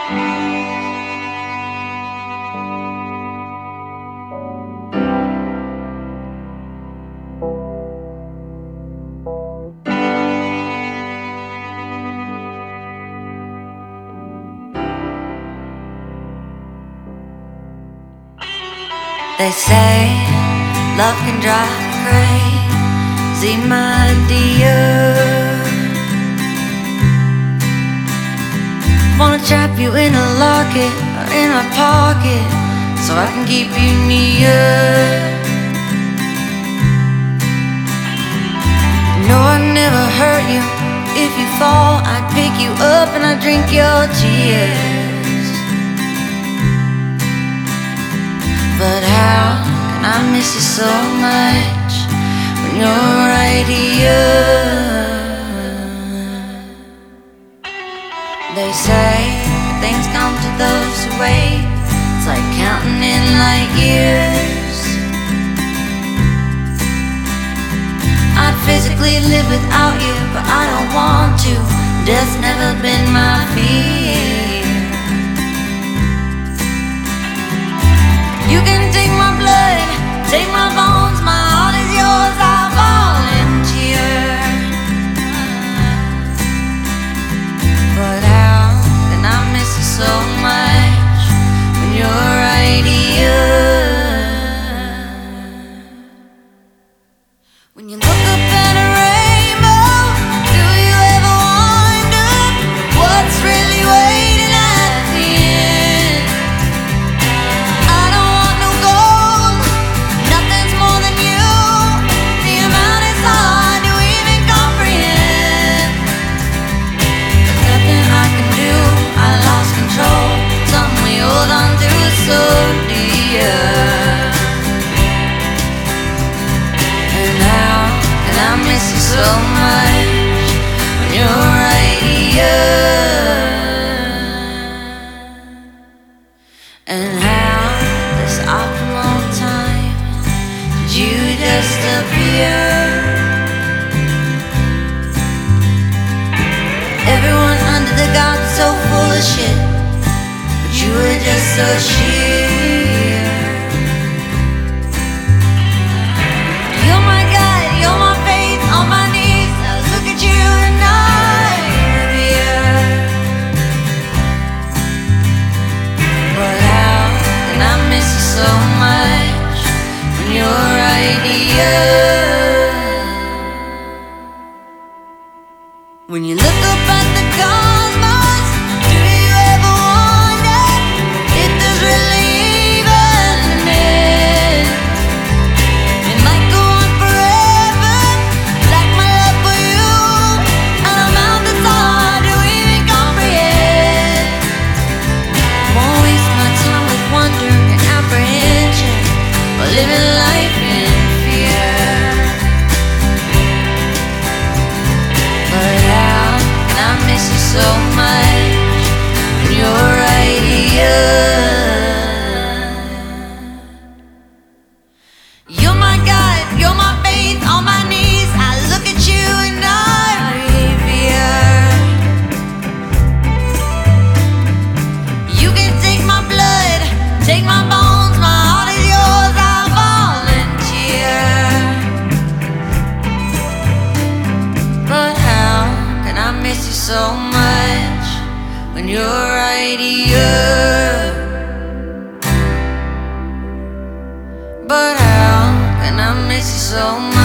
They say love can drive you crazy, my dear. Wanna trap you in a locket or in my pocket so I can keep you near. No, I'd never hurt you. If you fall, I'd pick you up and I'd drink your tears. But how can I miss you so much when you're right here? They say things come to those who wait. It's like counting in light years. I'd physically live without you, but I don't want to. Death's never been my fear. You can take my blood, take my bones, my heart is yours, I'll volunteer. But how can I miss you so much when you're right here? When you look up at a rainbow, do you ever wonder what's really waiting at the end? I don't want no gold, nothing's more than you. The amount is hard to even comprehend. There's nothing I can do, I lost control. Something we hold on to is so dear. And how can I miss you so much when you're right here? And how this optimal time did you just appear? Everyone under the gods is so full of shit, but you were just so sheer. You're my guide, you're my faith, on my knees I look at you and I revere. But how can I miss you so much when you're right here? When you look up at the cosmos, do you ever wonder if there's really even an end? It might go on forever, like my love for you, an amount that's hard to even comprehend. Won't waste my time with wonder and apprehension, or living life in fear. But how can I miss you so much when you're right here? You're my guide, you're my faith, on my knees I look at you and I revere. You can take my blood, take my bones, my heart is yours, I'll volunteer. But how can I miss you so much when you're right here? But how can I miss you so much